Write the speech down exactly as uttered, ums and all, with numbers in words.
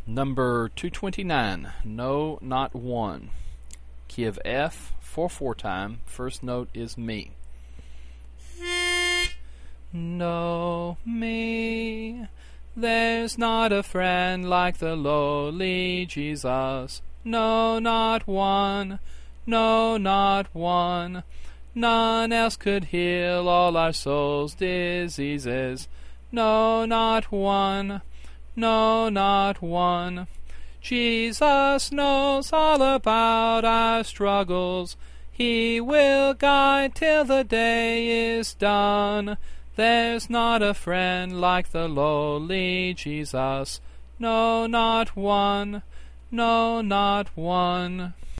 Number two twenty-nine, No, Not One. Key of F, four four time. First note is Mi. Know me, there's not a friend like the lowly Jesus. No, not one, no, not one. None else could heal all our soul's diseases. No, not one, no, not one. Jesus knows all about our struggles. He will guide till the day is done. There's not a friend like the lowly Jesus. No, not one, no, not one.